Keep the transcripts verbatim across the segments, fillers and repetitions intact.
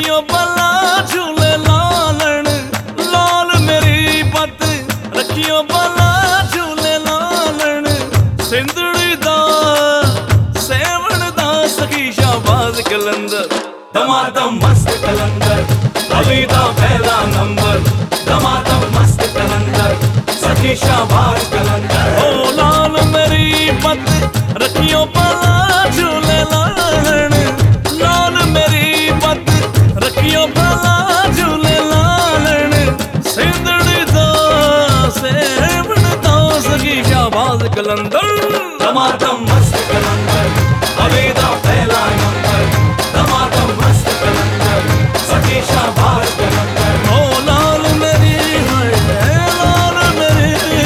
रखियो भला झूले लालण लाल मेरी पत रखियो भला झूले लालण सिंधड़ी दा सेवण दा सखी शाहबाज कलंदर दमादम मस्त कलंदर अली दा पहला नंबर दमादम मस्त कलंदर सखी शाहबाज कलंदर ओ लाल मेरी पत रखियो भला झूले लालण लाल मेरी पत रखियो भला झूले लालण सिंधड़ी दा सेवण दा सखी शाहबाज कलंदर दमादम मस्त कलंदर अली दा पहला नंबर दमादम मस्त कलंदर सखी शाहबाज कलंदर ओ लाल मेरी है लाल मेरी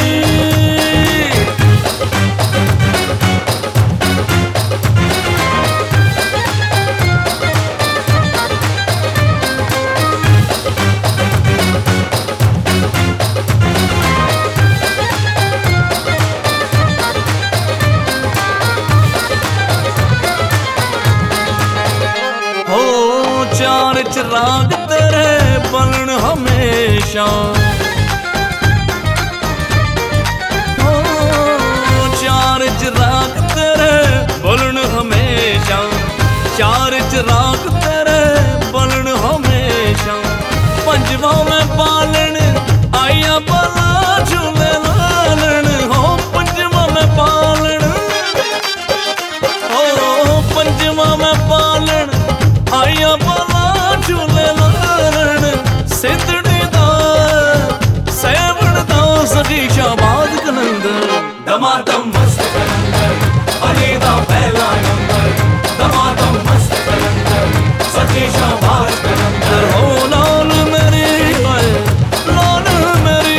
चार चिराग तेरे बलन हमेशा ओ चार चिराग तेरे बलन हमेशा चार चिराग तेरे बलन हमेशा पंजवा में पालन आया भला झूले लालन हो पंजवा में पालन हो पंजवा में पालन आया भला झूले लालण सिंधड़ी दा सेवण दा सखी शाहबाज कलंदर दमादम मस्त कलंदर अली दा पहला नंबर दमादम मस्त कलंदर सखी शाहबाज कलंदर ओ लाल मेरी लाल मेरी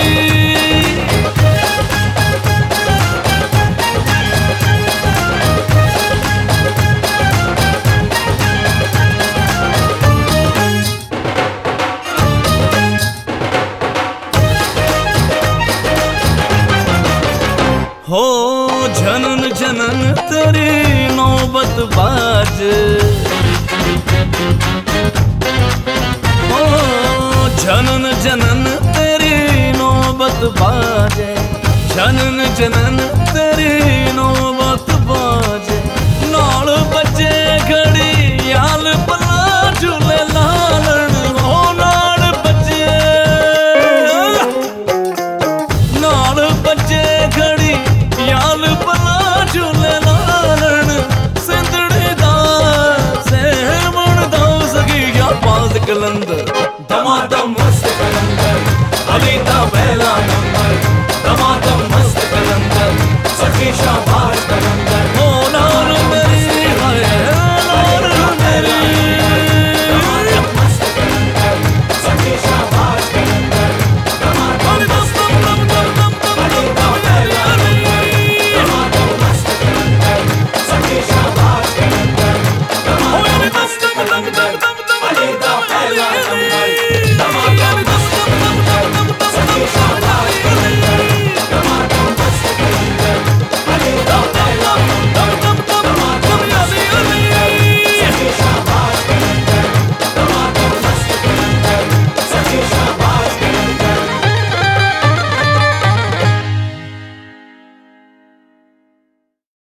हो जनन जनन तेरी नौबत बाज हो जनन जनन तेरी नौबत बाजे जनन जनन तेरी नौबत बाजे नाल बच्चे घड़ी याल भला झूले लालण हो नाल बच्चे नाल बच्चे घड़ी याल भला झूले लालण सिंधड़ी दा सेवण दा सखी शाहबाज कलंदर दमादम